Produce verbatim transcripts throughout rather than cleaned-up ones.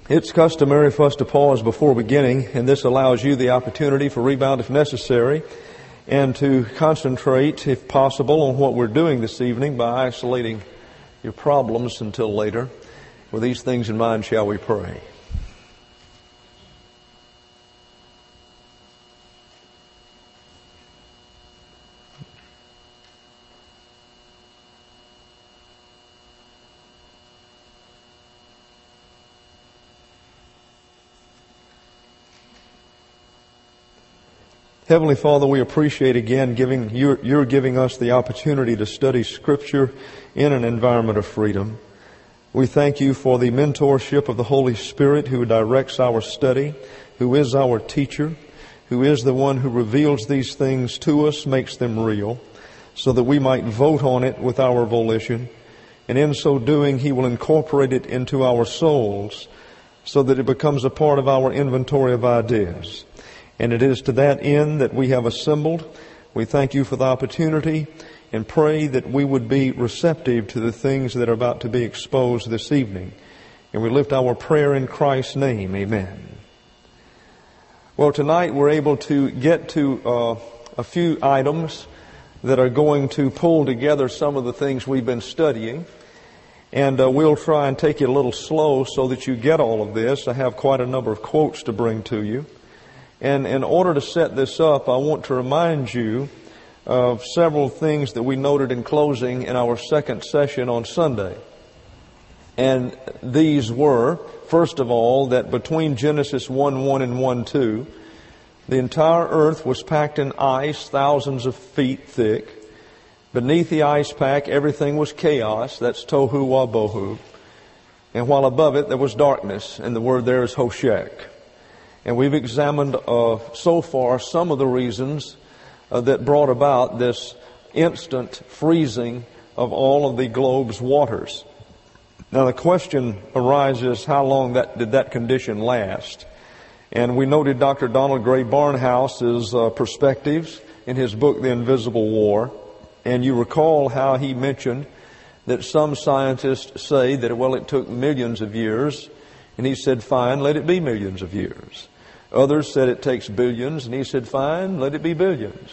It's customary for us to pause before beginning, and this allows you the opportunity for rebound if necessary, and to concentrate, if possible, on what we're doing this evening by isolating your problems until later. With these things in mind, shall we pray? Heavenly Father, we appreciate again giving you're, you're giving us the opportunity to study Scripture in an environment of freedom. We thank you for the mentorship of the Holy Spirit who directs our study, who is our teacher, who is the one who reveals these things to us, makes them real, so that we might vote on it with our volition. And in so doing, He will incorporate it into our souls so that it becomes a part of our inventory of ideas. And it is to that end that we have assembled. We thank you for the opportunity and pray that we would be receptive to the things that are about to be exposed this evening. And we lift our prayer in Christ's name. Amen. Well, tonight we're able to get to uh, a few items that are going to pull together some of the things we've been studying. And uh, we'll try and take it a little slow so that you get all of this. I have quite a number of quotes to bring to you. And in order to set this up, I want to remind you of several things that we noted in closing in our second session on Sunday. And these were, first of all, that between Genesis one one and one two, the entire earth was packed in ice, thousands of feet thick. Beneath the ice pack, everything was chaos. That's tohu wabohu. And while above it, there was darkness. And the word there is hoshek. And we've examined uh, so far some of the reasons uh, that brought about this instant freezing of all of the globe's waters. Now the question arises, how long that did that condition last? And we noted Doctor Donald Gray Barnhouse's uh, perspectives in his book, The Invisible War. And you recall how he mentioned that some scientists say that, well, it took millions of years. And he said, fine, let it be millions of years. Others said it takes billions, and he said, fine, let it be billions.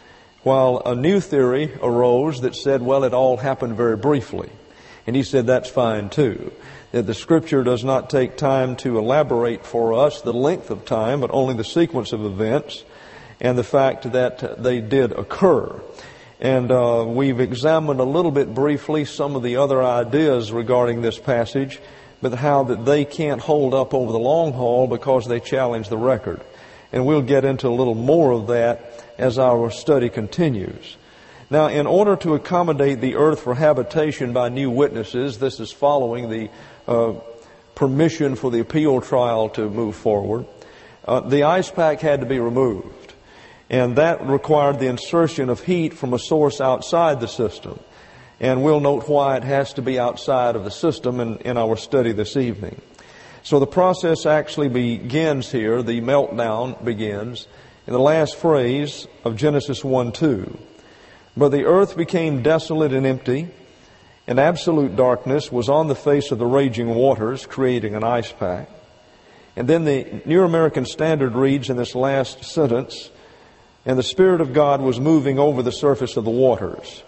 While a new theory arose that said, well, it all happened very briefly. And he said, that's fine too. That the Scripture does not take time to elaborate for us the length of time, but only the sequence of events and the fact that they did occur. And uh, we've examined a little bit briefly some of the other ideas regarding this passage, but how that they can't hold up over the long haul because they challenge the record. And we'll get into a little more of that as our study continues. Now, in order to accommodate the earth for habitation by new witnesses, this is following the uh, permission for the appeal trial to move forward, uh, the ice pack had to be removed. And that required the insertion of heat from a source outside the system. And we'll note why it has to be outside of the system in, in our study this evening. So the process actually begins here. The meltdown begins in the last phrase of Genesis one two. But the earth became desolate and empty, and absolute darkness was on the face of the raging waters, creating an ice pack. And then the New American Standard reads in this last sentence, and the Spirit of God was moving over the surface of the waters.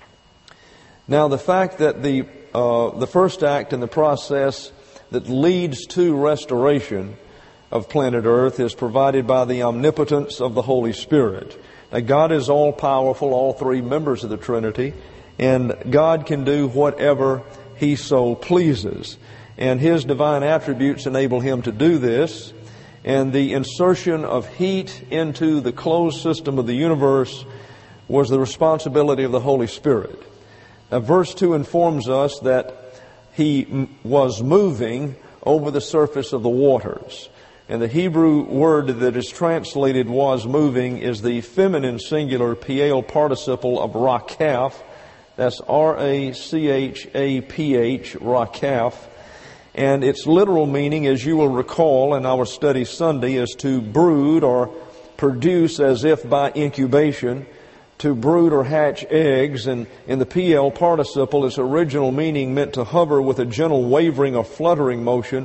Now, the fact that the uh, the first act in the process that leads to restoration of planet Earth is provided by the omnipotence of the Holy Spirit. Now, God is all-powerful, all three members of the Trinity, and God can do whatever He so pleases. And His divine attributes enable Him to do this. And the insertion of heat into the closed system of the universe was the responsibility of the Holy Spirit. Now, verse two informs us that He m- was moving over the surface of the waters. And the Hebrew word that is translated was moving is the feminine singular pial participle of rakaph. That's R A C H A P H, rakaph. And its literal meaning, as you will recall in our study Sunday, is to brood or produce as if by incubation, to brood or hatch eggs. And in the P L participle, its original meaning meant to hover with a gentle wavering or fluttering motion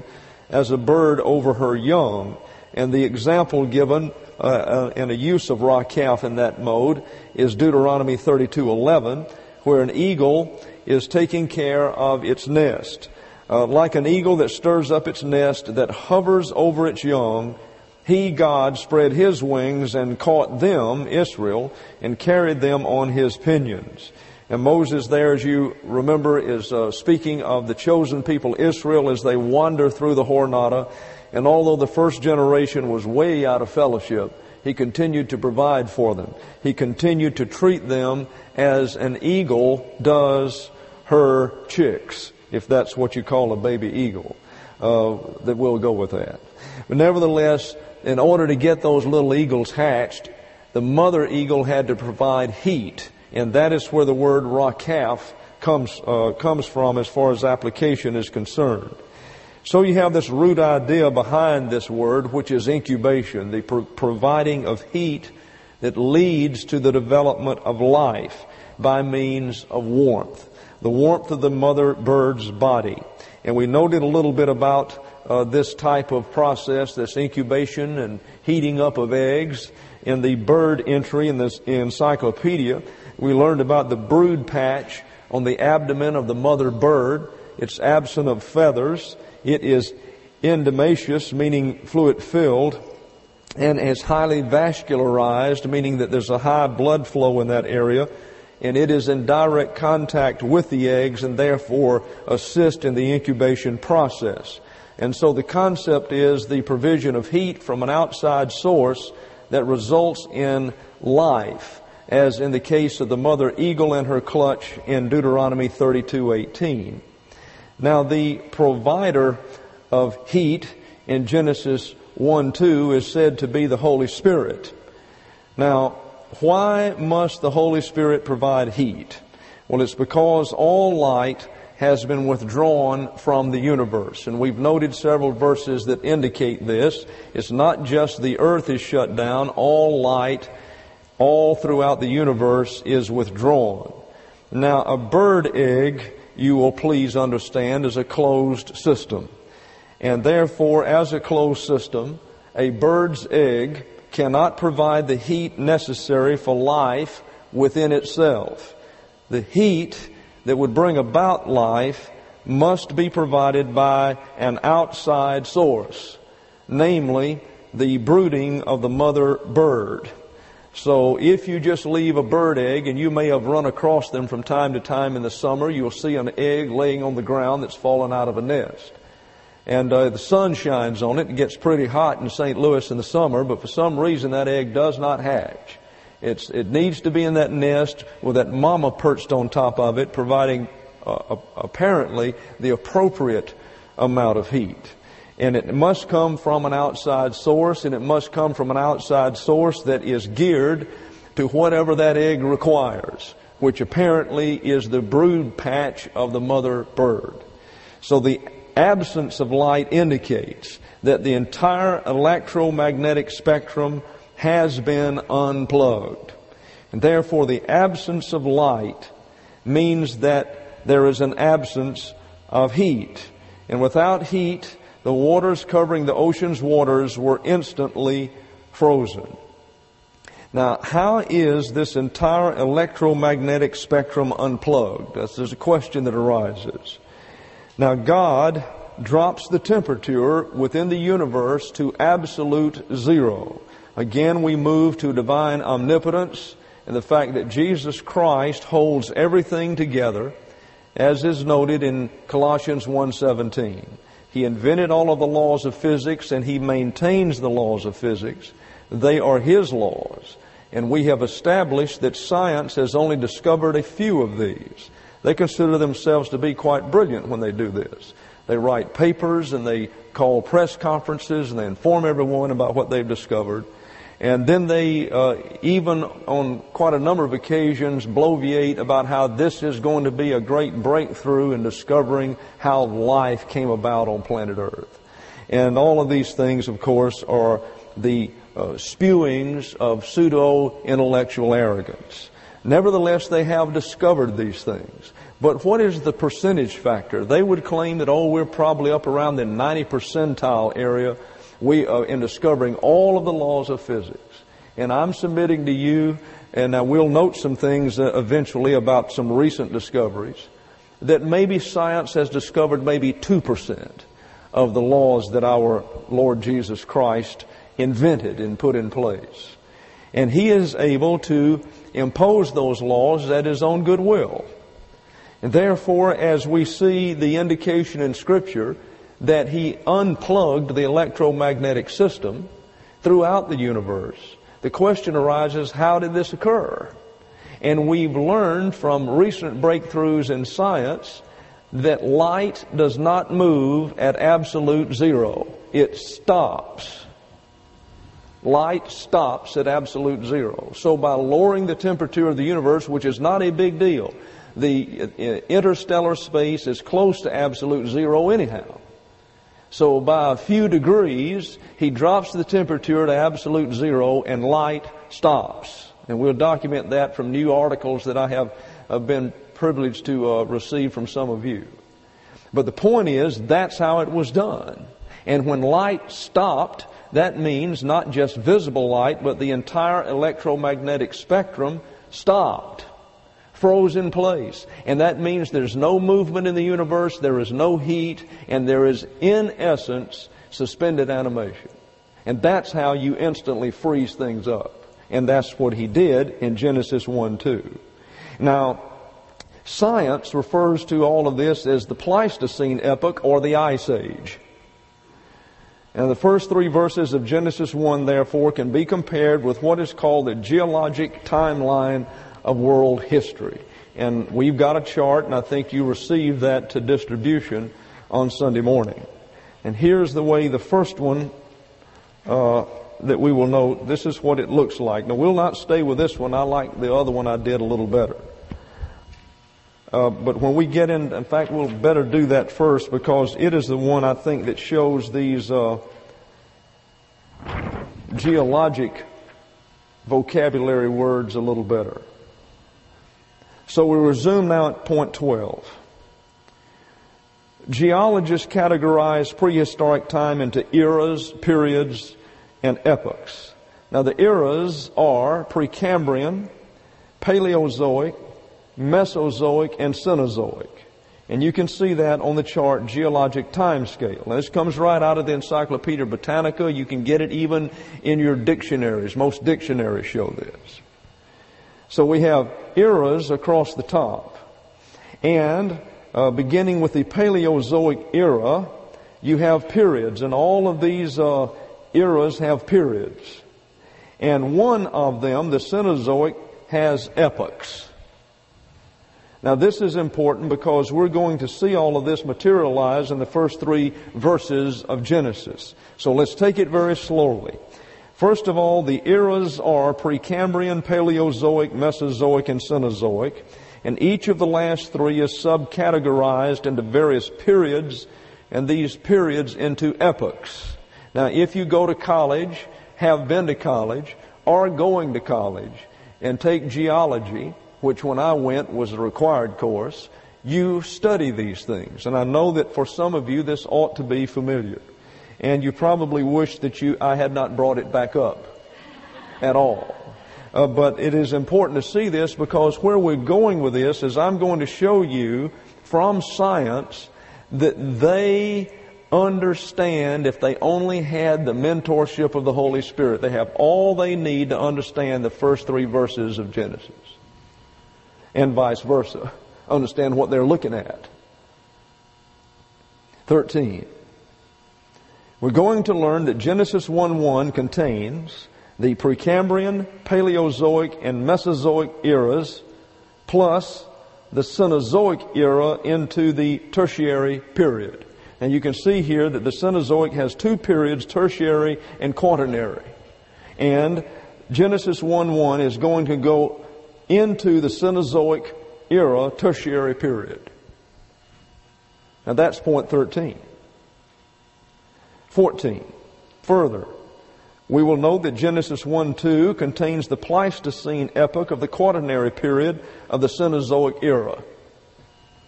as a bird over her young. And the example given uh, uh, in a use of rakaf in that mode is Deuteronomy thirty-two eleven, where an eagle is taking care of its nest. Uh, like an eagle that stirs up its nest, that hovers over its young, He, God, spread His wings and caught them, Israel, and carried them on His pinions. And Moses there, as you remember, is uh, speaking of the chosen people, Israel, as they wander through the Jornada. And although the first generation was way out of fellowship, He continued to provide for them. He continued to treat them as an eagle does her chicks, if that's what you call a baby eagle. Uh, that we'll go with that. But nevertheless, in order to get those little eagles hatched, the mother eagle had to provide heat. And that is where the word rakaf comes, uh, comes from as far as application is concerned. So you have this root idea behind this word, which is incubation, the pro- providing of heat that leads to the development of life by means of warmth, the warmth of the mother bird's body. And we noted a little bit about uh, this type of process, this incubation and heating up of eggs in the bird entry in this encyclopedia. We learned about the brood patch on the abdomen of the mother bird. It's absent of feathers. It is endometrious, meaning fluid-filled, and is highly vascularized, meaning that there's a high blood flow in that area, and it is in direct contact with the eggs and therefore assist in the incubation process. And so the concept is the provision of heat from an outside source that results in life, as in the case of the mother eagle and her clutch in Deuteronomy thirty-two eighteen. Now, the provider of heat in Genesis one two is said to be the Holy Spirit. Now, why must the Holy Spirit provide heat? Well, it's because all light has been withdrawn from the universe. And we've noted several verses that indicate this. It's not just the earth is shut down. All light, all throughout the universe, is withdrawn. Now, a bird egg, you will please understand, is a closed system. And therefore, as a closed system, a bird's egg cannot provide the heat necessary for life within itself. The heat that would bring about life must be provided by an outside source, namely the brooding of the mother bird. So if you just leave a bird egg, and you may have run across them from time to time in the summer, you'll see an egg laying on the ground that's fallen out of a nest. And uh, the sun shines on it. It gets pretty hot in Saint Louis in the summer, but for some reason that egg does not hatch. It's, it needs to be in that nest with that mama perched on top of it, providing uh, apparently the appropriate amount of heat. And it must come from an outside source, and it must come from an outside source that is geared to whatever that egg requires, which apparently is the brood patch of the mother bird. So the absence of light indicates that the entire electromagnetic spectrum has been unplugged. And therefore, the absence of light means that there is an absence of heat. And without heat, the waters covering the ocean's waters were instantly frozen. Now, how is this entire electromagnetic spectrum unplugged? There's a question that arises. Now, God drops the temperature within the universe to absolute zero. Again, we move to divine omnipotence and the fact that Jesus Christ holds everything together, as is noted in Colossians one seventeen. He invented all of the laws of physics, and He maintains the laws of physics. They are His laws. And we have established that science has only discovered a few of these. They consider themselves to be quite brilliant when they do this. They write papers, and they call press conferences, and they inform everyone about what they've discovered. And then they, uh, even on quite a number of occasions, bloviate about how this is going to be a great breakthrough in discovering how life came about on planet Earth. And all of these things, of course, are the uh, spewings of pseudo-intellectual arrogance. Nevertheless, they have discovered these things. But what is the percentage factor? They would claim that, oh, we're probably up around the ninety percentile area we uh, in discovering all of the laws of physics. And I'm submitting to you, and I will note some things uh, eventually about some recent discoveries, that maybe science has discovered maybe two percent of the laws that our Lord Jesus Christ invented and put in place. And He is able to impose those laws at His own good will. And therefore, as we see the indication in Scripture that He unplugged the electromagnetic system throughout the universe, the question arises, how did this occur? And we've learned from recent breakthroughs in science that light does not move at absolute zero. It stops. Light stops at absolute zero. So by lowering the temperature of the universe, which is not a big deal, the interstellar space is close to absolute zero anyhow. So by a few degrees, He drops the temperature to absolute zero and light stops. And we'll document that from new articles that I have uh, been privileged to uh, receive from some of you. But the point is, that's how it was done. And when light stopped, that means not just visible light, but the entire electromagnetic spectrum stopped, froze in place. And that means there's no movement in the universe, there is no heat, and there is, in essence, suspended animation. And that's how you instantly freeze things up. And that's what He did in Genesis one two. Now, science refers to all of this as the Pleistocene epoch or the Ice Age. And the first three verses of Genesis one, therefore, can be compared with what is called the geologic timeline of world history. And we've got a chart, and I think you received that to distribution on Sunday morning. And here's the way the first one uh, that we will note, this is what it looks like. Now, we'll not stay with this one. I like the other one I did a little better. Uh, but when we get in, in fact, we'll better do that first, because it is the one I think that shows these uh, geologic vocabulary words a little better. So we resume now at point twelve. Geologists categorize prehistoric time into eras, periods, and epochs. Now the eras are Precambrian, Paleozoic, Mesozoic, and Cenozoic. And you can see that on the chart, geologic time scale. Now this comes right out of the Encyclopedia Britannica. You can get it even in your dictionaries. Most dictionaries show this. So we have eras across the top. And uh, beginning with the Paleozoic era, you have periods. And all of these uh, eras have periods. And one of them, the Cenozoic, has epochs. Now this is important because we're going to see all of this materialize in the first three verses of Genesis. So let's take it very slowly. First of all, the eras are Precambrian, Paleozoic, Mesozoic, and Cenozoic. And each of the last three is subcategorized into various periods, and these periods into epochs. Now, if you go to college, have been to college, are going to college, and take geology, which when I went was a required course, you study these things. And I know that for some of you this ought to be familiar. And you probably wish that you I had not brought it back up at all. Uh, but it is important to see this, because where we're going with this is I'm going to show you from science that they understand, if they only had the mentorship of the Holy Spirit, they have all they need to understand the first three verses of Genesis. And vice versa. Understand what they're looking at. thirteen. We're going to learn that Genesis one one contains the Precambrian, Paleozoic, and Mesozoic eras, plus the Cenozoic era into the Tertiary period. And you can see here that the Cenozoic has two periods, Tertiary and Quaternary. And Genesis one one is going to go into the Cenozoic era, Tertiary period. Now that's point thirteen. fourteen. Further, we will note that Genesis one two contains the Pleistocene epoch of the Quaternary period of the Cenozoic era.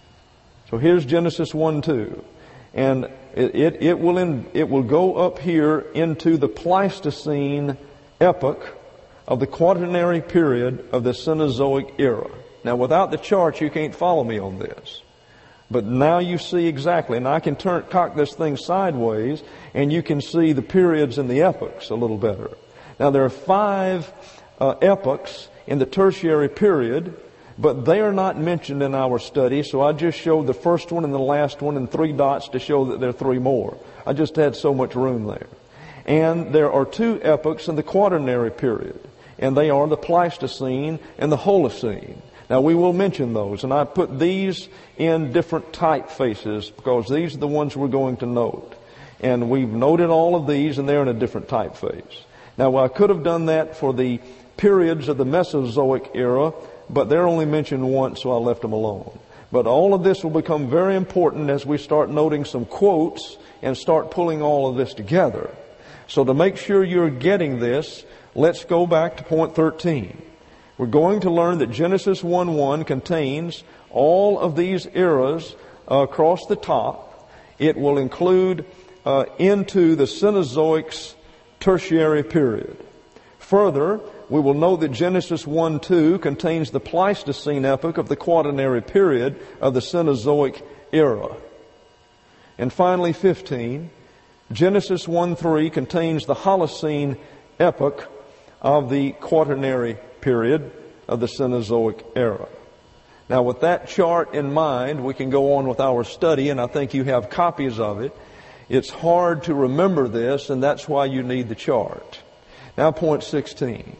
So here's Genesis one two. And it, it, it will in, it will go up here into the Pleistocene epoch of the Quaternary period of the Cenozoic era. Now, without the chart, you can't follow me on this. But now you see exactly, and I can turn, cock this thing sideways, and you can see the periods and the epochs a little better. Now, there are five uh, epochs in the Tertiary period, but they are not mentioned in our study, so I just showed the first one and the last one and three dots to show that there are three more. I just had so much room there. And there are two epochs in the Quaternary period, and they are the Pleistocene and the Holocene. Now, we will mention those, and I put these in different typefaces because these are the ones we're going to note. And we've noted all of these, and they're in a different typeface. Now, I could have done that for the periods of the Mesozoic era, but they're only mentioned once, so I left them alone. But all of this will become very important as we start noting some quotes and start pulling all of this together. So to make sure you're getting this, let's go back to point thirteen. We're going to learn that Genesis one one contains all of these eras uh, across the top. It will include uh, into the Cenozoic's Tertiary period. Further, we will note that Genesis one two contains the Pleistocene epoch of the Quaternary period of the Cenozoic era. And finally, fifteen, Genesis one three contains the Holocene epoch of the Quaternary period of the Cenozoic era. Now, with that chart in mind, we can go on with our study, and I think you have copies of it. It's hard to remember this, and that's why you need the chart. Now, point sixteen.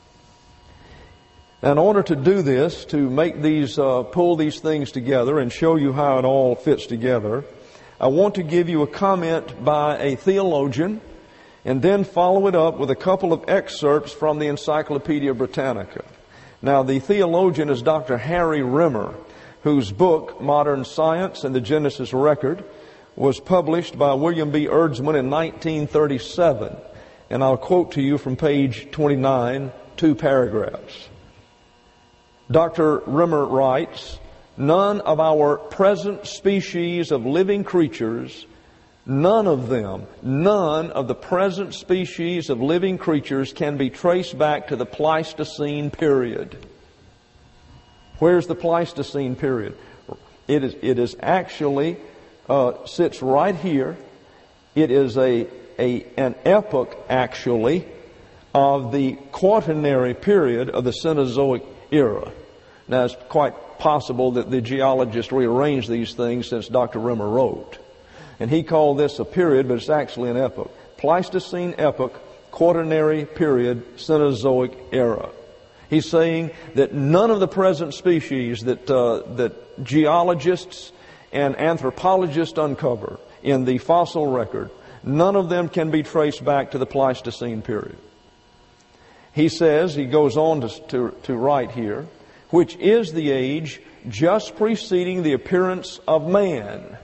Now, in order to do this, to make these, uh, pull these things together and show you how it all fits together, I want to give you a comment by a theologian and then follow it up with a couple of excerpts from the Encyclopedia Britannica. Now, the theologian is Doctor Harry Rimmer, whose book, Modern Science and the Genesis Record, was published by William B. Erdsman in nineteen thirty-seven. And I'll quote to you from page twenty-nine, two paragraphs. Doctor Rimmer writes, "None of our present species of living creatures None of them, none of the present species of living creatures can be traced back to the Pleistocene period." Where's the Pleistocene period? It is, it is actually, uh, sits right here. It is a, a, an epoch, actually, of the Quaternary period of the Cenozoic era. Now, it's quite possible that the geologists rearranged these things since Doctor Rimmer wrote. And he called this a period, but it's actually an epoch. Pleistocene epoch, Quaternary period, Cenozoic era. He's saying that none of the present species that uh, that geologists and anthropologists uncover in the fossil record, none of them can be traced back to the Pleistocene period. He says, he goes on to, to, to write here, which is the age just preceding the appearance of man.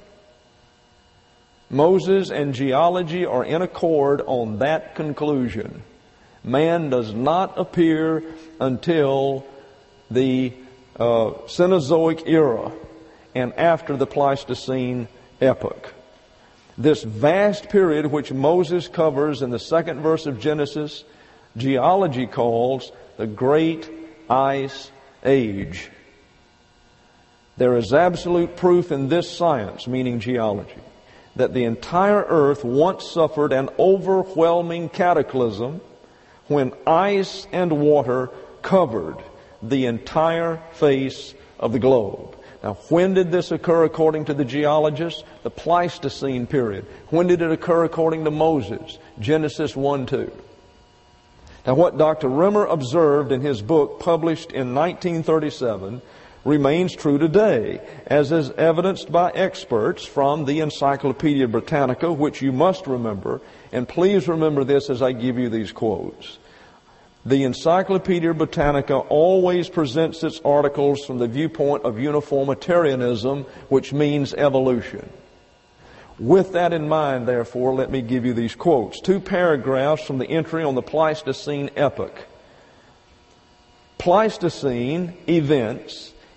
Moses and geology are in accord on that conclusion. Man does not appear until the uh, Cenozoic era and after the Pleistocene epoch. This vast period which Moses covers in the second verse of Genesis, geology calls the Great Ice Age. There is absolute proof in this science, meaning geology, that the entire earth once suffered an overwhelming cataclysm when ice and water covered the entire face of the globe. Now, when did this occur according to the geologists? The Pleistocene period. When did it occur according to Moses? Genesis one two. Now, what Doctor Rimmer observed in his book published in nineteen thirty-seven remains true today, as is evidenced by experts from the Encyclopedia Britannica, which you must remember, and please remember this as I give you these quotes. The Encyclopedia Britannica always presents its articles from the viewpoint of uniformitarianism, which means evolution. With that in mind, therefore, let me give you these quotes. Two paragraphs from the entry on the Pleistocene epoch. Pleistocene events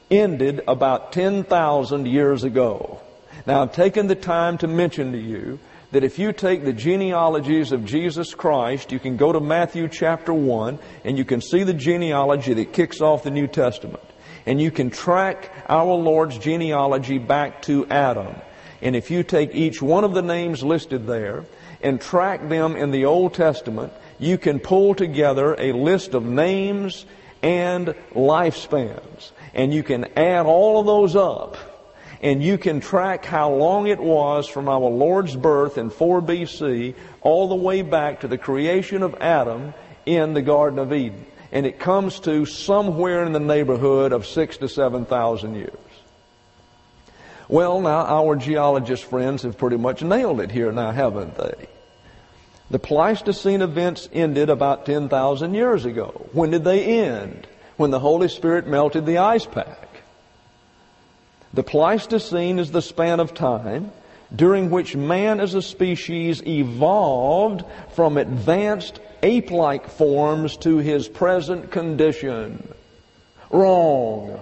ended about ten thousand years ago. Now, I've taken the time to mention to you that if you take the genealogies of Jesus Christ, you can go to Matthew chapter one, and you can see the genealogy that kicks off the New Testament. And you can track our Lord's genealogy back to Adam. And if you take each one of the names listed there and track them in the Old Testament, you can pull together a list of names and lifespans. And you can add all of those up. And you can track how long it was from our Lord's birth in four B C all the way back to the creation of Adam in the Garden of Eden. And it comes to somewhere in the neighborhood of six to seven thousand years. Well, now, our geologist friends have pretty much nailed it here now, haven't they? The Pleistocene events ended about ten thousand years ago. When did they end? When the Holy Spirit melted the ice pack. The Pleistocene is the span of time during which man as a species evolved from advanced ape-like forms to his present condition. Wrong.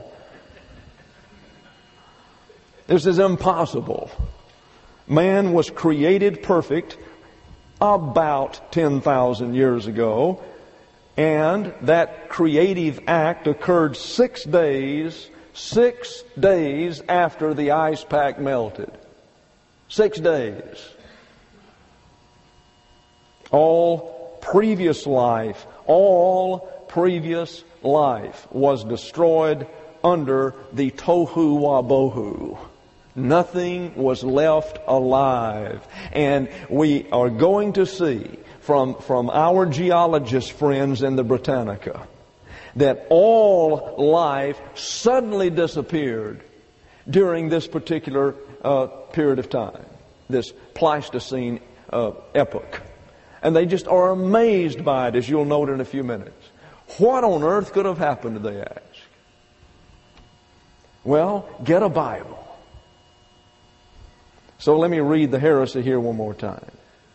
This is impossible. Man was created perfect about ten thousand years ago, and that creative act occurred six days Six days after the ice pack melted. Six days. All previous life, all previous life was destroyed under the tohu wabohu. Nothing was left alive. And we are going to see from, from our geologist friends in the Britannica that all life suddenly disappeared during this particular uh, period of time, this Pleistocene uh, epoch. And they just are amazed by it, as you'll note in a few minutes. What on earth could have happened, they ask? Well, get a Bible. So let me read the heresy here one more time.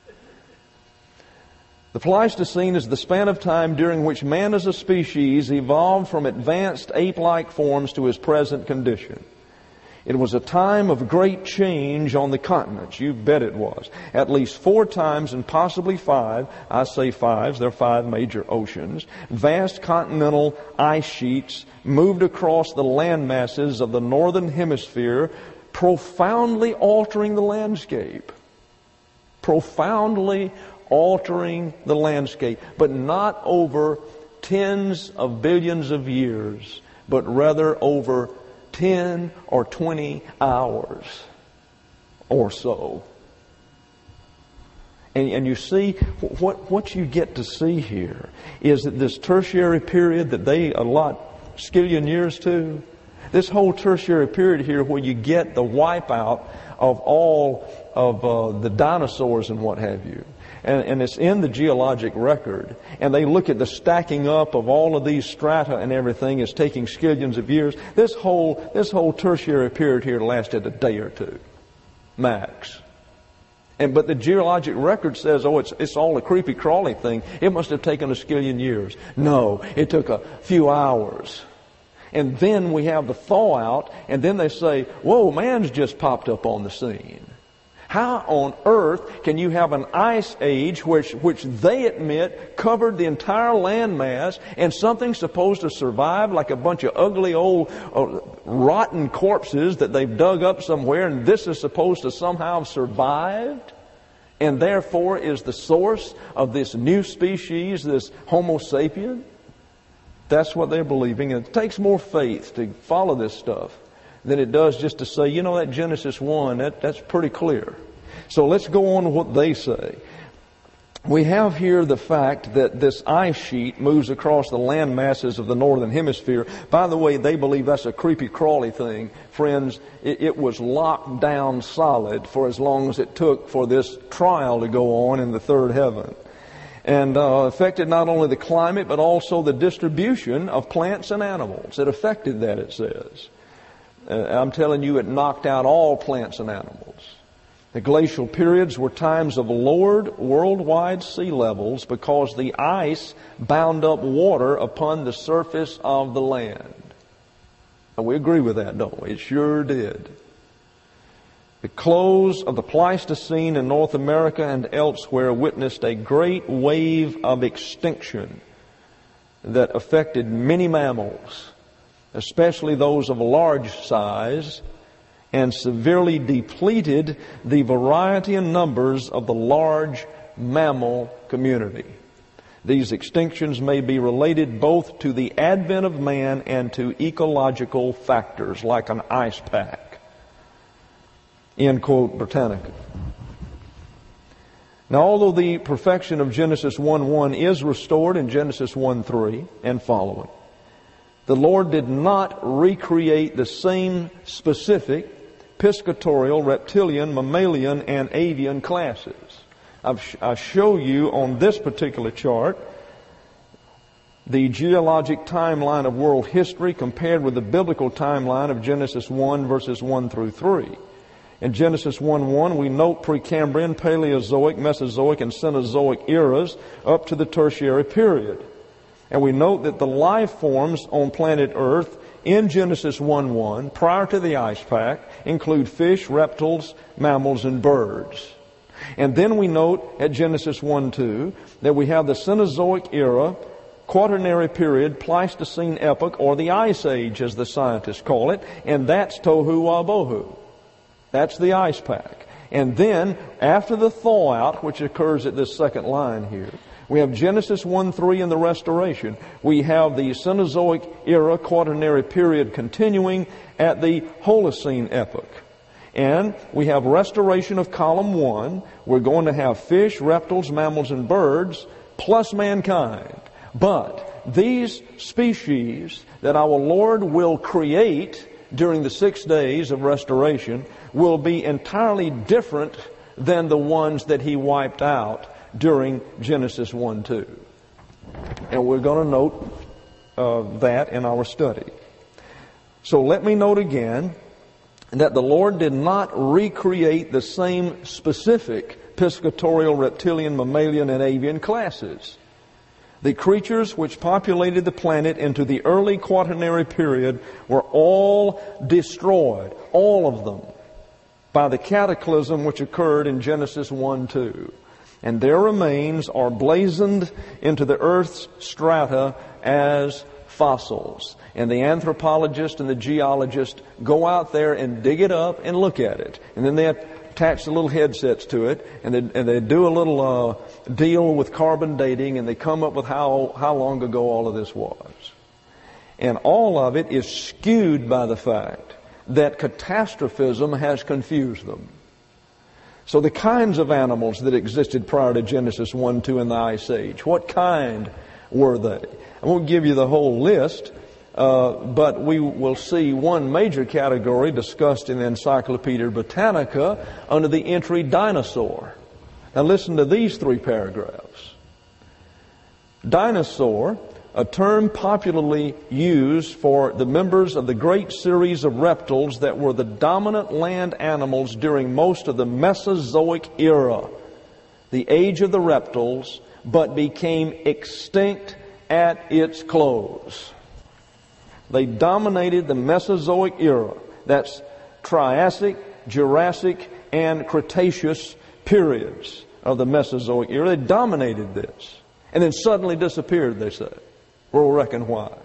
The Pleistocene is the span of time during which man as a species evolved from advanced ape-like forms to his present condition. It was a time of great change on the continents. You bet it was. At least four times, and possibly five, I say fives, there are five major oceans, vast continental ice sheets moved across the land masses of the northern hemisphere, profoundly altering the landscape. Profoundly altering the landscape, but not over tens of billions of years, but rather over ten or twenty hours or so. And, and you see, what, what you get to see here is that this tertiary period that they allot skillion years to, this whole tertiary period here where you get the wipeout of all of uh, the dinosaurs and what have you. And, and it's in the geologic record. And they look at the stacking up of all of these strata and everything is taking skillions of years. This whole, this whole tertiary period here lasted a day or two, max. And, but the geologic record says, oh, it's, it's all a creepy crawly thing. It must have taken a skillion years. No, it took a few hours. And then we have the thaw out, and then they say, whoa, man's just popped up on the scene. How on earth can you have an ice age which, which they admit covered the entire landmass, and something supposed to survive like a bunch of ugly old uh, rotten corpses that they've dug up somewhere, and this is supposed to somehow have survived and therefore is the source of this new species, this Homo sapien? That's what they're believing. And it takes more faith to follow this stuff than it does just to say, you know, that Genesis one, that, that's pretty clear. So let's go on to what they say. We have here the fact that this ice sheet moves across the land masses of the northern hemisphere. By the way, they believe that's a creepy crawly thing. Friends, it, it was locked down solid for as long as it took for this trial to go on in the third heaven. And uh, affected not only the climate, but also the distribution of plants and animals. It affected that, it says. Uh, I'm telling you, it knocked out all plants and animals. The glacial periods were times of lowered worldwide sea levels because the ice bound up water upon the surface of the land. And we agree with that, don't we? It sure did. The close of the Pleistocene in North America and elsewhere witnessed a great wave of extinction that affected many mammals, especially those of large size, and severely depleted the variety and numbers of the large mammal community. These extinctions may be related both to the advent of man and to ecological factors like an ice pack. End quote, Britannica. Now, although the perfection of Genesis one one is restored in Genesis one three and following, the Lord did not recreate the same specific piscatorial, reptilian, mammalian, and avian classes. I've, I show you on this particular chart the geologic timeline of world history compared with the biblical timeline of Genesis one verses one through three. In Genesis one one, we note Precambrian, Paleozoic, Mesozoic, and Cenozoic eras up to the Tertiary period. And we note that the life forms on planet Earth in Genesis one one, prior to the ice pack, include fish, reptiles, mammals, and birds. And then we note at Genesis one two that we have the Cenozoic era, Quaternary period, Pleistocene epoch, or the Ice Age, as the scientists call it, and that's Tohu Wabohu. That's the ice pack. And then, after the thaw-out, which occurs at this second line here, we have Genesis one three in the restoration. We have the Cenozoic era, Quaternary period, continuing at the Holocene epoch. And we have restoration of column one. We're going to have fish, reptiles, mammals, and birds, plus mankind. But these species that our Lord will create during the six days of restoration will be entirely different than the ones that He wiped out during Genesis one two. And we're going to note uh, that in our study. So let me note again that the Lord did not recreate the same specific piscatorial, reptilian, mammalian, and avian classes. The creatures which populated the planet into the early Quaternary period were all destroyed, all of them, by the cataclysm which occurred in Genesis one two. And their remains are blazoned into the earth's strata as fossils. And the anthropologist and the geologist go out there and dig it up and look at it. And then they attach the little headsets to it, and they, and they do a little uh, deal with carbon dating, and they come up with how, how long ago all of this was. And all of it is skewed by the fact that catastrophism has confused them. So the kinds of animals that existed prior to Genesis one two in the Ice Age, what kind were they? I won't give you the whole list, uh, but we will see one major category discussed in the Encyclopedia Britannica under the entry dinosaur. Now listen to these three paragraphs. Dinosaur, a term popularly used for the members of the great series of reptiles that were the dominant land animals during most of the Mesozoic era, the age of the reptiles, but became extinct at its close. They dominated the Mesozoic era. That's Triassic, Jurassic, and Cretaceous periods of the Mesozoic era. They dominated this. And then suddenly disappeared, they say. We'll reckon why.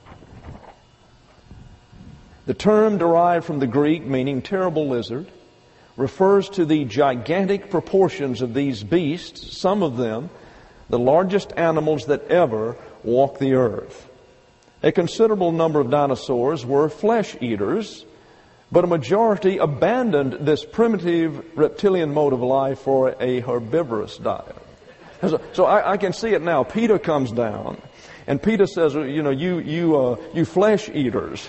The term derived from the Greek meaning terrible lizard refers to the gigantic proportions of these beasts, some of them the largest animals that ever walked the earth. A considerable number of dinosaurs were flesh eaters, but a majority abandoned this primitive reptilian mode of life for a herbivorous diet. So, so I, I can see it now. PETA comes down, and PETA says, you know, you you uh, you flesh eaters,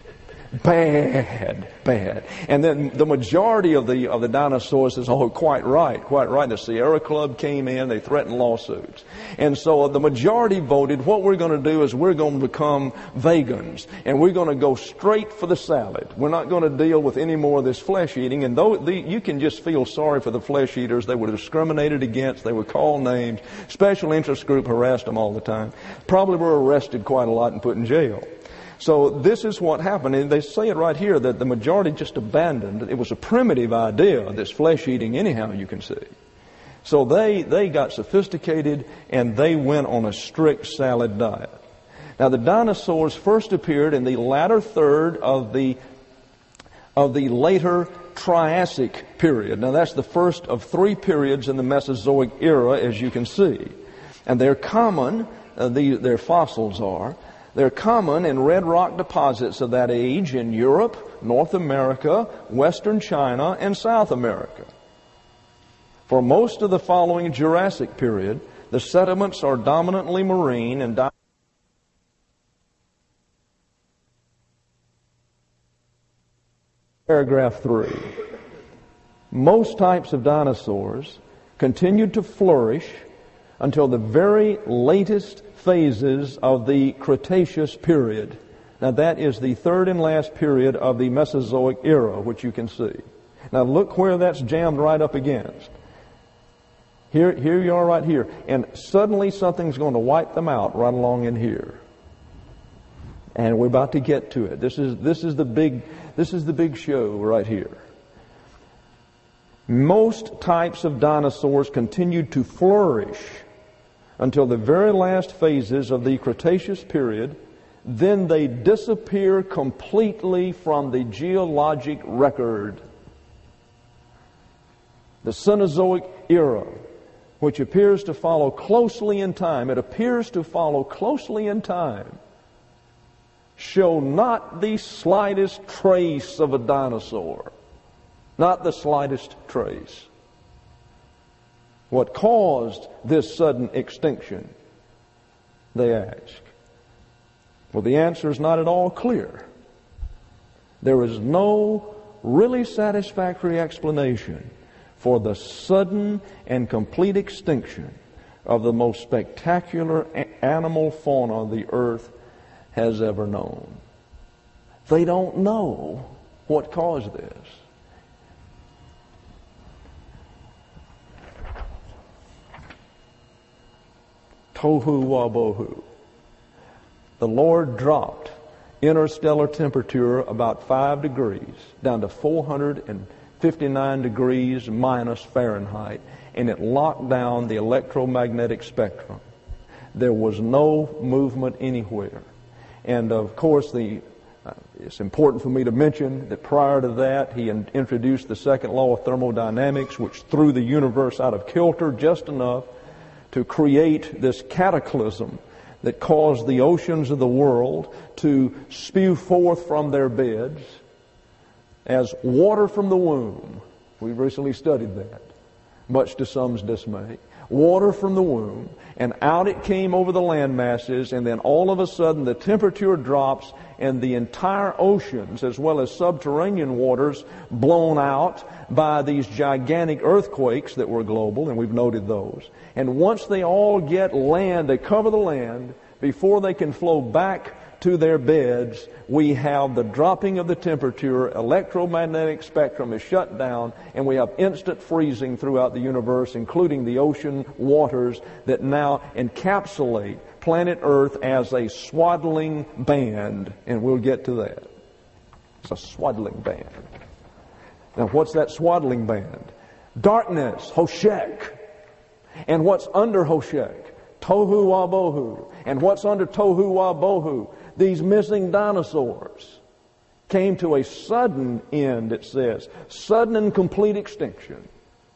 bad, bad. And then the majority of the of the dinosaurs says, oh, quite right, quite right. The Sierra Club came in, they threatened lawsuits. And so the majority voted, what we're going to do is we're going to become vegans, and we're going to go straight for the salad. We're not going to deal with any more of this flesh eating. And though the, you can just feel sorry for the flesh eaters, they were discriminated against, they were called names, special interest group harassed them all the time, probably were arrested quite a lot and put in jail. So this is what happened. And they say it right here that the majority just abandoned. It was a primitive idea, this flesh eating anyhow, you can see. So they, they got sophisticated and they went on a strict salad diet. Now the dinosaurs first appeared in the latter third of the, of the later Triassic period. Now that's the first of three periods in the Mesozoic era, as you can see. And they're common, uh, the, their fossils are, they're common in red rock deposits of that age in Europe, North America, Western China, and South America. For most of the following Jurassic period, the sediments are dominantly marine and di- Paragraph three. Most types of dinosaurs continued to flourish until the very latest phases of the Cretaceous period. Now that is the third and last period of the Mesozoic era, which you can see. Now look where that's jammed right up against. Here, here you are right here. And suddenly something's going to wipe them out right along in here. And we're about to get to it. This is, this is the big, this is the big show right here. Most types of dinosaurs continued to flourish until the very last phases of the Cretaceous period. Then they disappear completely from the geologic record. The Cenozoic era, which appears to follow closely in time, it appears to follow closely in time, show not the slightest trace of a dinosaur. Not the slightest trace. What caused this sudden extinction, they ask? Well, the answer is not at all clear. There is no really satisfactory explanation for the sudden and complete extinction of the most spectacular animal fauna the earth has ever known. They don't know what caused this. Tohu wabohu. The Lord dropped interstellar temperature about five degrees down to four hundred fifty-nine degrees minus Fahrenheit, and it locked down the electromagnetic spectrum. There was no movement anywhere. And of course, the uh, it's important for me to mention that prior to that, he in- introduced the second law of thermodynamics, which threw the universe out of kilter just enough to create this cataclysm that caused the oceans of the world to spew forth from their beds as water from the womb. We've recently studied that, much to some's dismay. Water from the womb, and out it came over the land masses, and then all of a sudden the temperature drops and the entire oceans, as well as subterranean waters, blown out by these gigantic earthquakes that were global, and we've noted those. And once they all get land, they cover the land, before they can flow back to their beds, we have the dropping of the temperature, electromagnetic spectrum is shut down, and we have instant freezing throughout the universe, including the ocean waters that now encapsulate planet Earth as a swaddling band. And we'll get to that. It's a swaddling band. Now what's that swaddling band? Darkness, Hoshek. And what's under Hoshek? Tohu wabohu. And what's under Tohu wabohu? These missing dinosaurs came to a sudden end, it says. Sudden and complete extinction.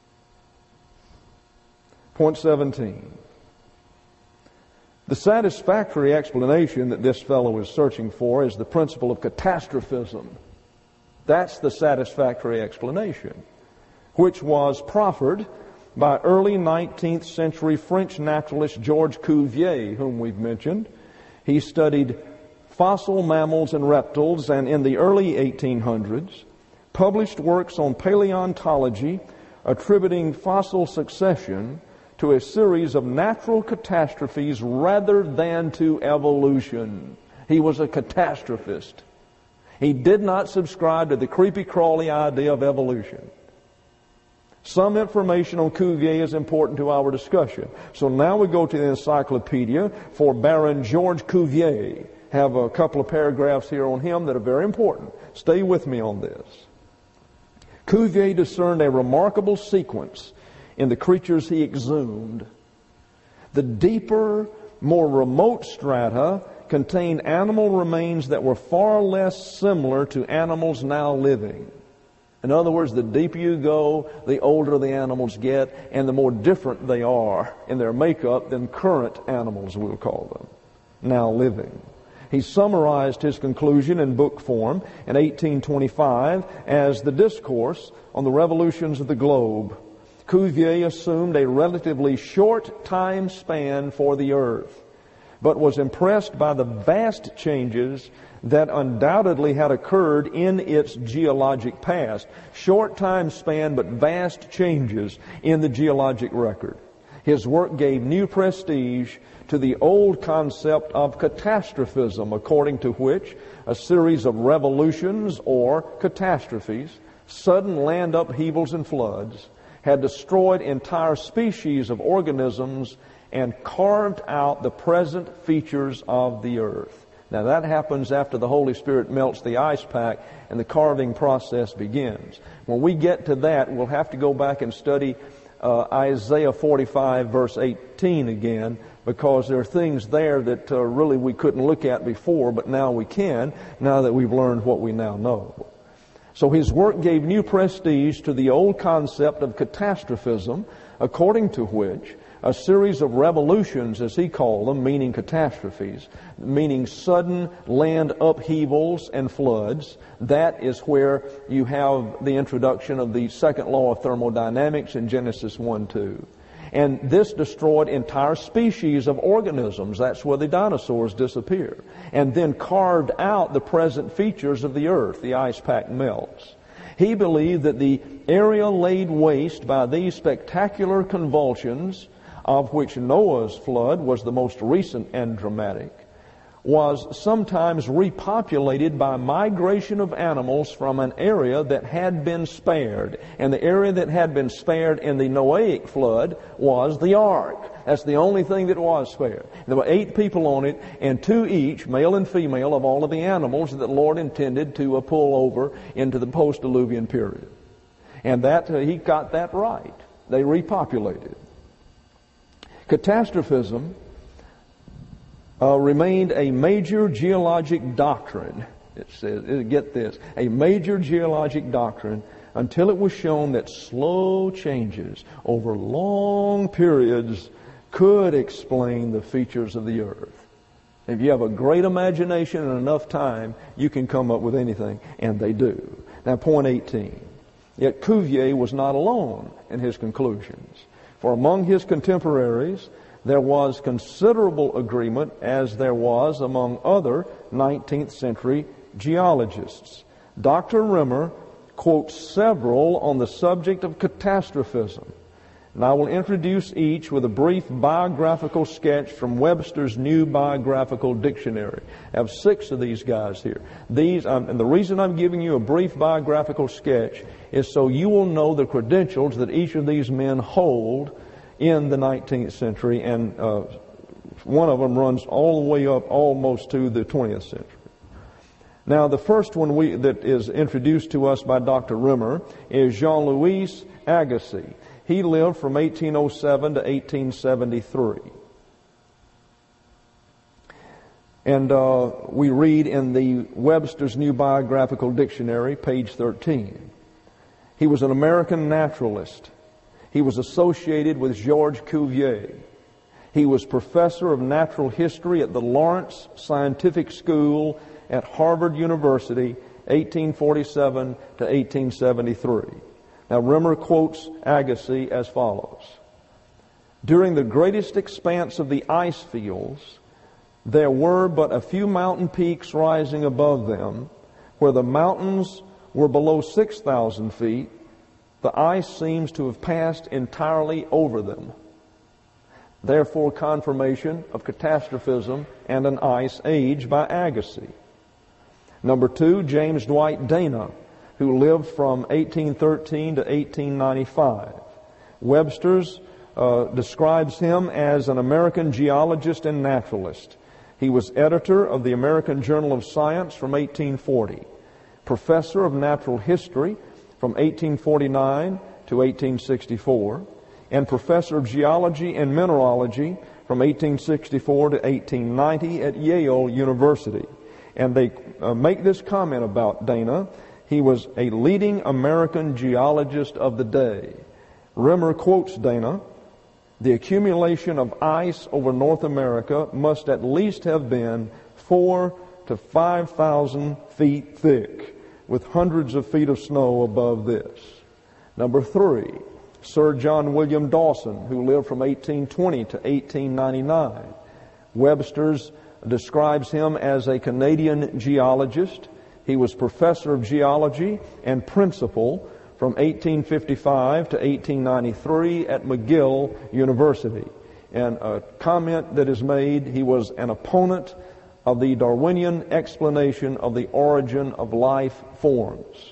Point seventeen. The satisfactory explanation that this fellow is searching for is the principle of catastrophism. That's the satisfactory explanation, which was proffered by early nineteenth century French naturalist Georges Cuvier, whom we've mentioned. He studied fossil mammals and reptiles, and in the early eighteen hundreds published works on paleontology attributing fossil succession to a series of natural catastrophes rather than to evolution. He was a catastrophist. He did not subscribe to the creepy-crawly idea of evolution. Some information on Cuvier is important to our discussion. So now we go to the encyclopedia for Baron Georges Cuvier. have a couple of paragraphs here on him that are very important. Stay with me on this. Cuvier discerned a remarkable sequence in the creatures he exhumed. The deeper, more remote strata contained animal remains that were far less similar to animals now living. In other words, the deeper you go, the older the animals get, and the more different they are in their makeup than current animals, we'll call them, now living. He summarized his conclusion in book form in eighteen twenty-five as the Discourse on the Revolutions of the Globe. Cuvier assumed a relatively short time span for the earth, but was impressed by the vast changes that undoubtedly had occurred in its geologic past. Short time span, but vast changes in the geologic record. His work gave new prestige to the old concept of catastrophism, according to which a series of revolutions or catastrophes, sudden land upheavals and floods, had destroyed entire species of organisms and carved out the present features of the earth. Now that happens after the Holy Spirit melts the ice pack and the carving process begins. When we get to that, we'll have to go back and study uh, Isaiah forty-five verse eighteen again, because there are things there that uh, really we couldn't look at before, but now we can, now that we've learned what we now know. So his work gave new prestige to the old concept of catastrophism, according to which a series of revolutions, as he called them, meaning catastrophes, meaning sudden land upheavals and floods. That is where you have the introduction of the second law of thermodynamics in Genesis one two. And this destroyed entire species of organisms. That's where the dinosaurs disappear. And then carved out the present features of the earth. The ice pack melts. He believed that the area laid waste by these spectacular convulsions, of which Noah's flood was the most recent and dramatic, was sometimes repopulated by migration of animals from an area that had been spared. And the area that had been spared in the Noahic flood was the ark. That's the only thing that was spared. There were eight people on it, and two each, male and female, of all of the animals that the Lord intended to uh, pull over into the post-diluvian period. And that uh, he got that right. They repopulated. Catastrophism uh, remained a major geologic doctrine. It says, get this, a major geologic doctrine until it was shown that slow changes over long periods could explain the features of the earth. If you have a great imagination and enough time, you can come up with anything, and they do. Now, point eighteen. Yet Cuvier was not alone in his conclusions. For among his contemporaries, there was considerable agreement, as there was among other nineteenth century geologists. Doctor Rimmer quotes several on the subject of catastrophism. And I will introduce each with a brief biographical sketch from Webster's New Biographical Dictionary. I have six of these guys here. These, um, and the reason I'm giving you a brief biographical sketch is so you will know the credentials that each of these men hold in the nineteenth century, and uh, one of them runs all the way up almost to the twentieth century. Now, the first one we, that is introduced to us by Doctor Rimmer is Jean-Louis Agassiz. He lived from eighteen oh seven to eighteen seventy-three. And uh, we read in the Webster's New Biographical Dictionary, page thirteen. He was an American naturalist. He was associated with Georges Cuvier. He was professor of natural history at the Lawrence Scientific School at Harvard University, eighteen forty-seven to eighteen seventy-three. Now, Rimmer quotes Agassiz as follows. During the greatest expanse of the ice fields, there were but a few mountain peaks rising above them. Where the mountains were below six thousand feet, the ice seems to have passed entirely over them. Therefore, confirmation of catastrophism and an ice age by Agassiz. Number two, James Dwight Dana, who lived from eighteen thirteen to eighteen ninety-five. Webster's uh, describes him as an American geologist and naturalist. He was editor of the American Journal of Science from eighteen forty, professor of natural history from eighteen forty-nine to eighteen sixty-four, and professor of geology and mineralogy from eighteen sixty-four to eighteen ninety at Yale University. And they uh, make this comment about Dana: he was a leading American geologist of the day. Rimmer quotes Dana: the accumulation of ice over North America must at least have been four to five thousand feet thick, with hundreds of feet of snow above this. Number three, Sir John William Dawson, who lived from eighteen twenty to eighteen ninety-nine. Webster's describes him as a Canadian geologist. He was professor of geology and principal from eighteen fifty-five to eighteen ninety-three at McGill University. And a comment that is made, he was an opponent of the Darwinian explanation of the origin of life forms.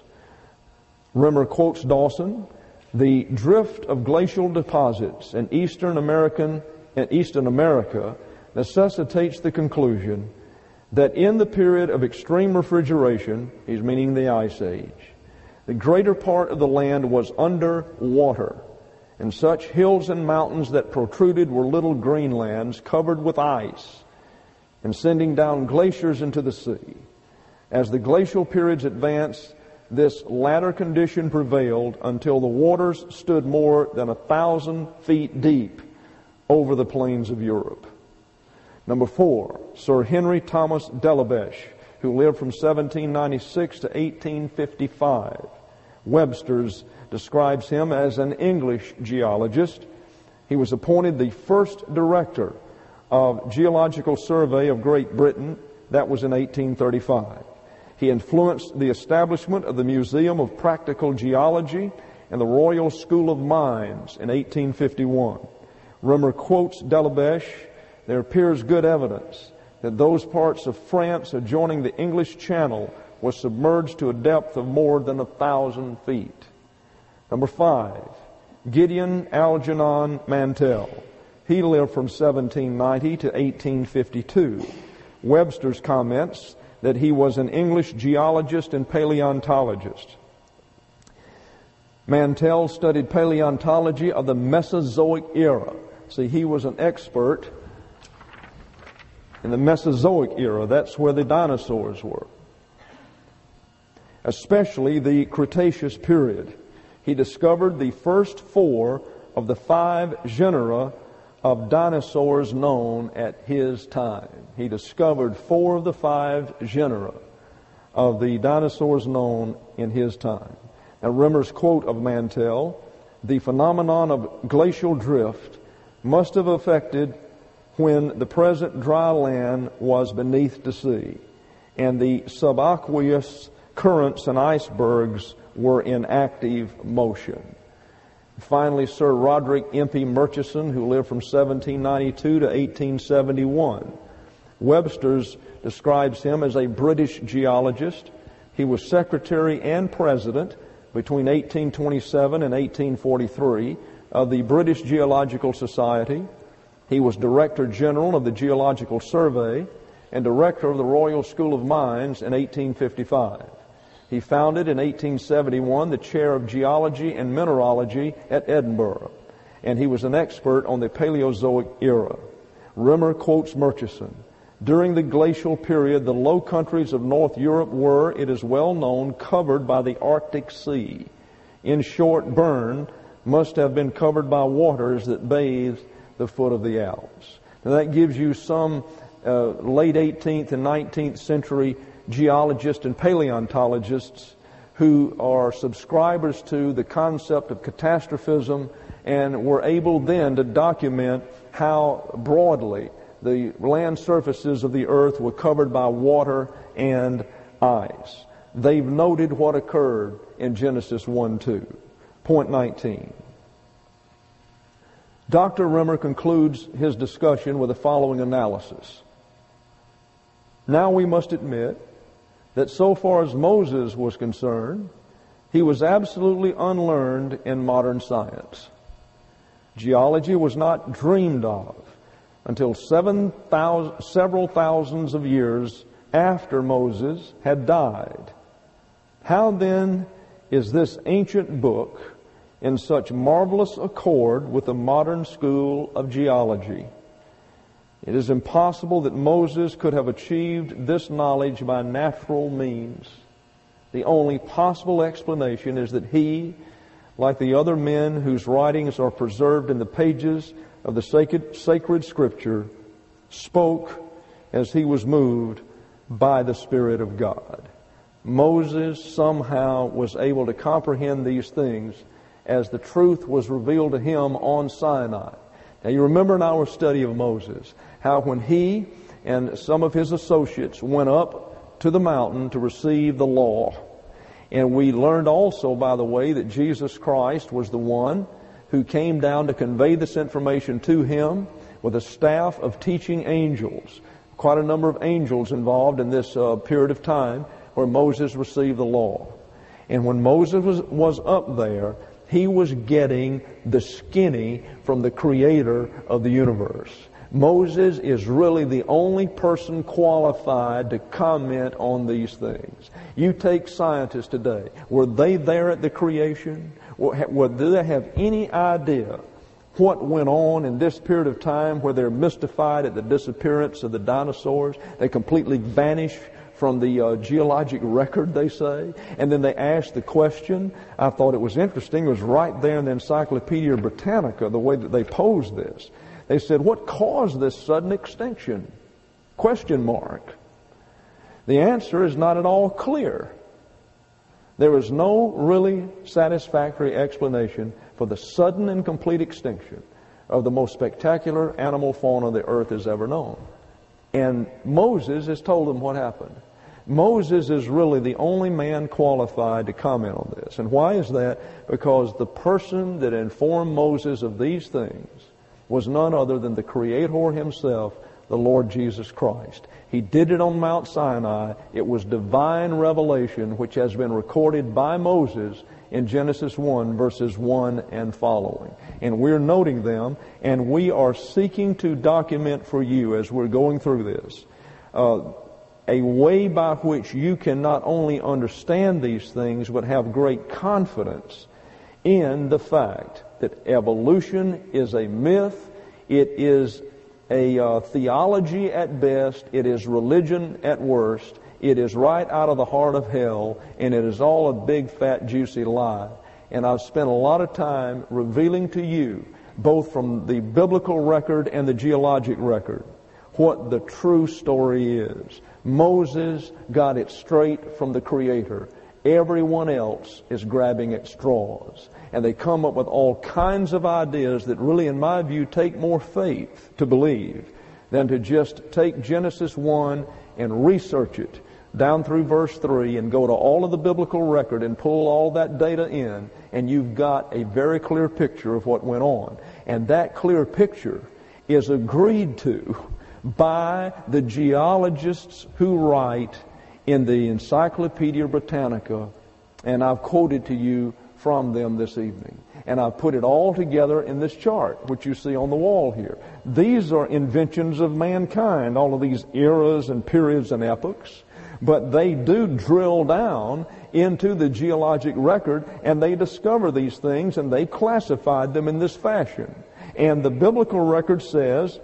Rimmer quotes Dawson: the drift of glacial deposits in Eastern American and Eastern America necessitates the conclusion that in the period of extreme refrigeration, he's meaning the Ice Age, the greater part of the land was under water, and such hills and mountains that protruded were little greenlands covered with ice, and sending down glaciers into the sea. As the glacial periods advanced, this latter condition prevailed until the waters stood more than a thousand feet deep over the plains of Europe. Number four, Sir Henry Thomas Delabèche, who lived from seventeen ninety-six to eighteen fifty-five. Webster's describes him as an English geologist. He was appointed the first director of Geological Survey of Great Britain. That was in eighteen thirty-five. He influenced the establishment of the Museum of Practical Geology and the Royal School of Mines in eighteen fifty-one. Rimmer quotes Delabèche: there appears good evidence that those parts of France adjoining the English Channel were submerged to a depth of more than a thousand feet. Number five, Gideon Algernon Mantell. He lived from seventeen ninety to eighteen fifty-two. Webster's comments that he was an English geologist and paleontologist. Mantell studied paleontology of the Mesozoic era. See, he was an expert in the Mesozoic era. That's where the dinosaurs were, especially the Cretaceous period. He discovered the first four of the five genera of dinosaurs known at his time. He discovered four of the five genera of the dinosaurs known in his time. Now, Rimmer's quote of Mantell: the phenomenon of glacial drift must have affected when the present dry land was beneath the sea, and the subaqueous currents and icebergs were in active motion. Finally, Sir Roderick Impey Murchison, who lived from seventeen ninety-two to eighteen seventy-one. Webster's describes him as a British geologist. He was secretary and president between eighteen twenty-seven and eighteen forty-three of the British Geological Society. He was Director General of the Geological Survey and Director of the Royal School of Mines in eighteen fifty-five. He founded in eighteen seventy-one the chair of geology and mineralogy at Edinburgh, and he was an expert on the Paleozoic era. Rimmer quotes Murchison: during the glacial period, the low countries of North Europe were, it is well known, covered by the Arctic Sea. In short, Bern must have been covered by waters that bathed the foot of the Alps. Now that gives you some uh, late eighteenth and nineteenth century geologists and paleontologists who are subscribers to the concept of catastrophism and were able then to document how broadly the land surfaces of the earth were covered by water and ice. They've noted what occurred in Genesis one two. Point nineteen. Doctor Rimmer concludes his discussion with the following analysis. Now we must admit that so far as Moses was concerned, he was absolutely unlearned in modern science. Geology was not dreamed of. until seven thousand, several thousands of years after Moses had died. How then is this ancient book in such marvelous accord with the modern school of geology? It is impossible that Moses could have achieved this knowledge by natural means. The only possible explanation is that he, like the other men whose writings are preserved in the pages of the sacred, sacred Scripture, spoke as he was moved by the Spirit of God. Moses somehow was able to comprehend these things as the truth was revealed to him on Sinai. Now you remember in our study of Moses how when he and some of his associates went up to the mountain to receive the law. And we learned also, by the way, that Jesus Christ was the one who came down to convey this information to him with a staff of teaching angels. Quite a number of angels involved in this uh, period of time where Moses received the law. And when Moses was, was up there, he was getting the skinny from the Creator of the universe. Moses is really the only person qualified to comment on these things. You take scientists today. Were they there at the creation? Or do they have any idea what went on in this period of time where they're mystified at the disappearance of the dinosaurs? They completely vanished from the uh, geologic record, they say. And then they asked the question. I thought it was interesting. It was right there in the Encyclopedia Britannica, the way that they posed this. They said, what caused this sudden extinction? Question mark. The answer is not at all clear. There is no really satisfactory explanation for the sudden and complete extinction of the most spectacular animal fauna the earth has ever known. And Moses has told them what happened. Moses is really the only man qualified to comment on this. And why is that? Because the person that informed Moses of these things was none other than the Creator himself, the Lord Jesus Christ. He did it on Mount Sinai. It was divine revelation which has been recorded by Moses in Genesis one, verses one and following. And we're noting them, and we are seeking to document for you as we're going through this uh, a way by which you can not only understand these things, but have great confidence in the fact that evolution is a myth. It is a uh, theology at best. It is religion at worst. It is right out of the heart of hell, and it is all a big, fat, juicy lie. And I've spent a lot of time revealing to you, both from the biblical record and the geologic record, what the true story is. Moses got it straight from the Creator. Everyone else is grabbing at straws. And they come up with all kinds of ideas that really, in my view, take more faith to believe than to just take Genesis one and research it down through verse three and go to all of the biblical record and pull all that data in, and you've got a very clear picture of what went on. And that clear picture is agreed to by the geologists who write in the Encyclopedia Britannica, and I've quoted to you from them this evening. And I've put it all together in this chart, which you see on the wall here. These are inventions of mankind, all of these eras and periods and epochs. But they do drill down into the geologic record, and they discover these things, and they classified them in this fashion. And the biblical record says,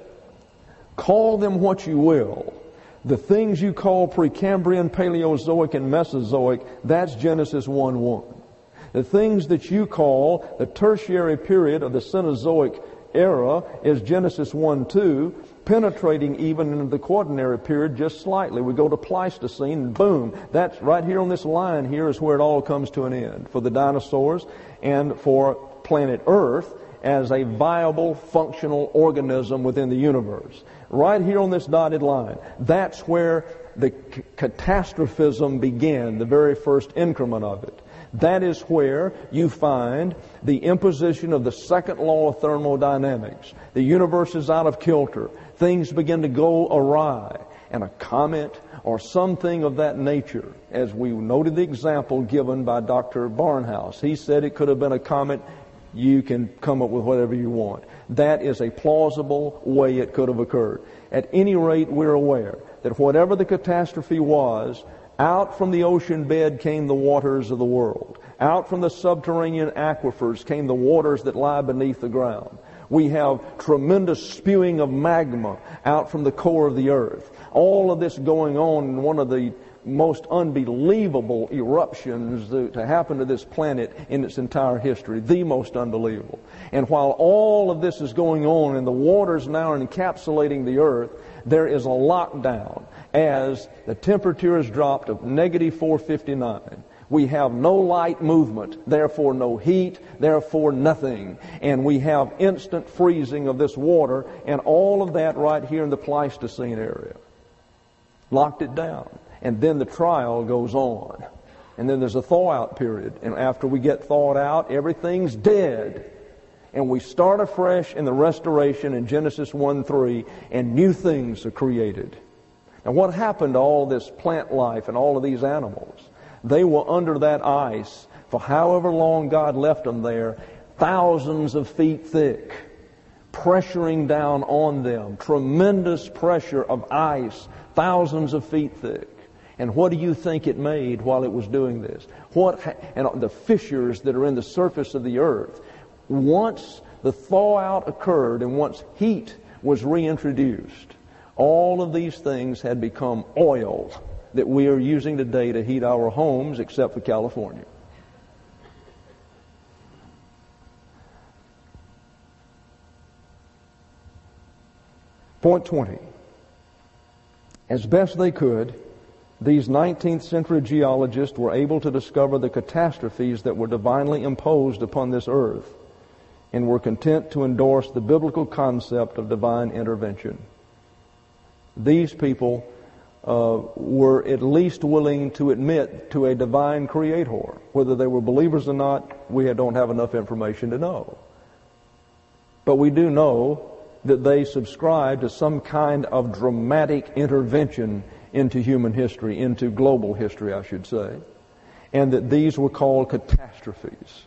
call them what you will. The things you call Precambrian, Paleozoic, and Mesozoic, that's Genesis one one. The things that you call the tertiary period of the Cenozoic era is Genesis one two, penetrating even into the Quaternary period just slightly. We go to Pleistocene, and boom, that's right here on this line here is where it all comes to an end for the dinosaurs and for planet Earth as a viable, functional organism within the universe. Right here on this dotted line, that's where the c- catastrophism began, the very first increment of it. That is where you find the imposition of the second law of thermodynamics. The universe is out of kilter. Things begin to go awry. And a comet or something of that nature, as we noted the example given by Doctor Barnhouse. He said it could have been a comet you can come up with whatever you want. That is a plausible way it could have occurred. At any rate, we're aware that whatever the catastrophe was, out from the ocean bed came the waters of the world. Out from the subterranean aquifers came the waters that lie beneath the ground. We have tremendous spewing of magma out from the core of the earth. All of this going on in one of the most unbelievable eruptions to happen to this planet in its entire history. The most unbelievable. And while all of this is going on and the waters now are encapsulating the earth, there is a lockdown as the temperature has dropped to negative four fifty-nine. We have no light movement, therefore no heat, therefore nothing. And we have instant freezing of this water, and all of that right here in the Pleistocene area. Locked it down. And then the trial goes on. And then there's a thaw-out period. And after we get thawed out, everything's dead. And we start afresh in the restoration in Genesis one three, and new things are created. Now what happened to all this plant life and all of these animals? They were under that ice for however long God left them there, thousands of feet thick, pressuring down on them, tremendous pressure of ice, thousands of feet thick. And what do you think it made while it was doing this? What ha- and the fissures that are in the surface of the earth. Once the thaw-out occurred and once heat was reintroduced, all of these things had become oil that we are using today to heat our homes, except for California. Point twenty. As best they could, these nineteenth century geologists were able to discover the catastrophes that were divinely imposed upon this earth and were content to endorse the biblical concept of divine intervention. These people uh, were at least willing to admit to a divine creator. Whether they were believers or not, we don't have enough information to know. But we do know that they subscribed to some kind of dramatic intervention into human history, into global history, I should say, and that these were called catastrophes.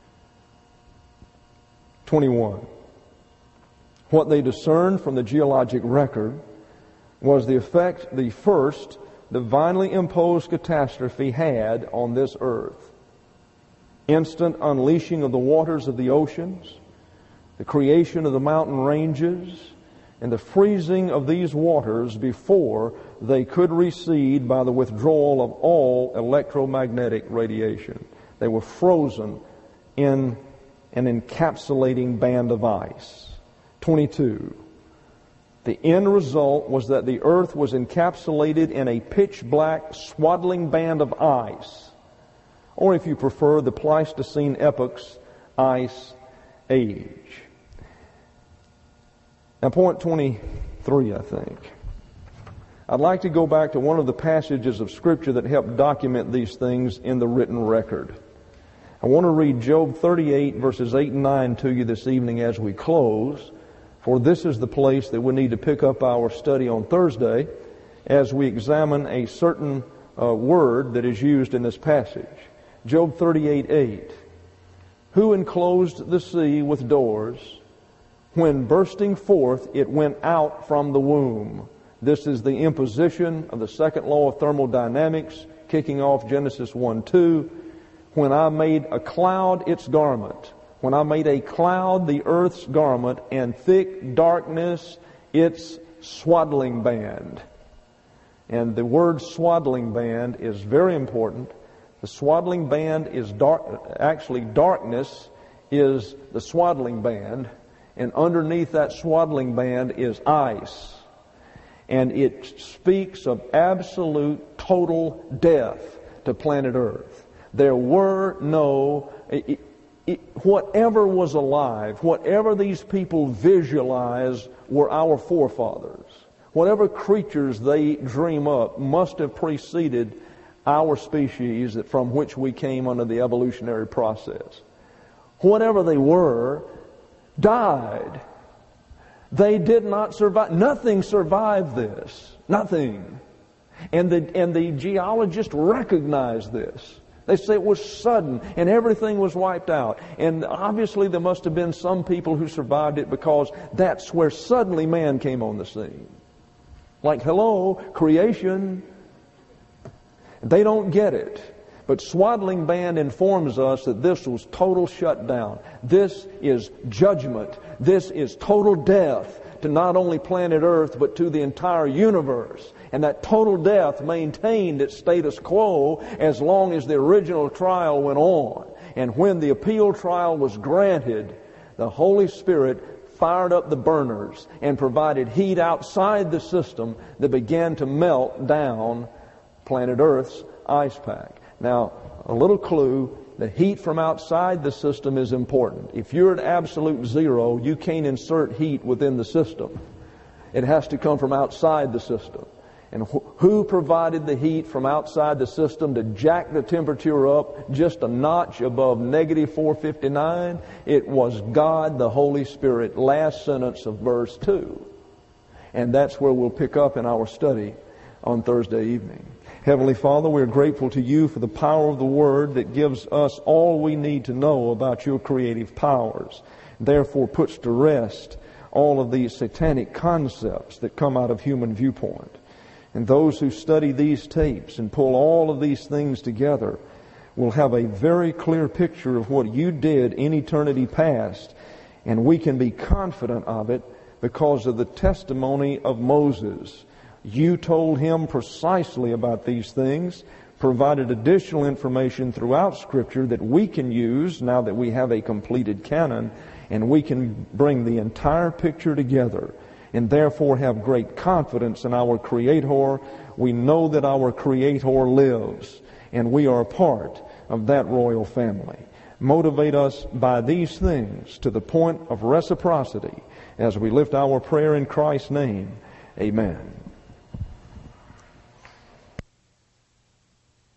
twenty-one. What they discerned from the geologic record was the effect the first divinely imposed catastrophe had on this earth. Instant unleashing of the waters of the oceans, the creation of the mountain ranges, and the freezing of these waters before they could recede by the withdrawal of all electromagnetic radiation. They were frozen in an encapsulating band of ice. twenty-two. The end result was that the earth was encapsulated in a pitch-black swaddling band of ice, or if you prefer, the Pleistocene epoch's ice age. Now, point twenty-three, I think. I'd like to go back to one of the passages of Scripture that helped document these things in the written record. I want to read Job thirty-eight, verses eight and nine to you this evening as we close, for this is the place that we need to pick up our study on Thursday as we examine a certain uh, word that is used in this passage. Job thirty-eight, eight. Who enclosed the sea with doors? When bursting forth, it went out from the womb. This is the imposition of the second law of thermodynamics, kicking off Genesis one two. When I made a cloud its garment, when I made a cloud the earth's garment, and thick darkness its swaddling band. And the word swaddling band is very important. The swaddling band is dark, actually darkness is the swaddling band, and underneath that swaddling band is ice. And it speaks of absolute, total death to planet Earth. There were no, it, it, whatever was alive, whatever these people visualized were our forefathers. Whatever creatures they dream up must have preceded our species from which we came under the evolutionary process. Whatever they were, died. They did not survive. Nothing survived this. Nothing. And the, and the geologists recognized this. They say it was sudden and everything was wiped out. And obviously there must have been some people who survived it, because that's where suddenly man came on the scene. Like, hello, creation. They don't get it. But Swaddling Band informs us that this was total shutdown. This is judgment. This is total death to not only planet Earth, but to the entire universe. And that total death maintained its status quo as long as the original trial went on. And when the appeal trial was granted, the Holy Spirit fired up the burners and provided heat outside the system that began to melt down planet Earth's ice pack. Now, a little clue, the heat from outside the system is important. If you're at absolute zero, you can't insert heat within the system. It has to come from outside the system. And wh- who provided the heat from outside the system to jack the temperature up just a notch above negative four fifty-nine? It was God, the Holy Spirit, last sentence of verse two. And that's where we'll pick up in our study on Thursday evening. Heavenly Father, we're grateful to you for the power of the Word that gives us all we need to know about your creative powers. Therefore puts to rest all of these satanic concepts that come out of human viewpoint. And those who study these tapes and pull all of these things together will have a very clear picture of what you did in eternity past. And we can be confident of it because of the testimony of Moses. You told him precisely about these things, provided additional information throughout Scripture that we can use now that we have a completed canon, and we can bring the entire picture together and therefore have great confidence in our Creator. We know that our Creator lives, and we are a part of that royal family. Motivate us by these things to the point of reciprocity as we lift our prayer in Christ's name. Amen.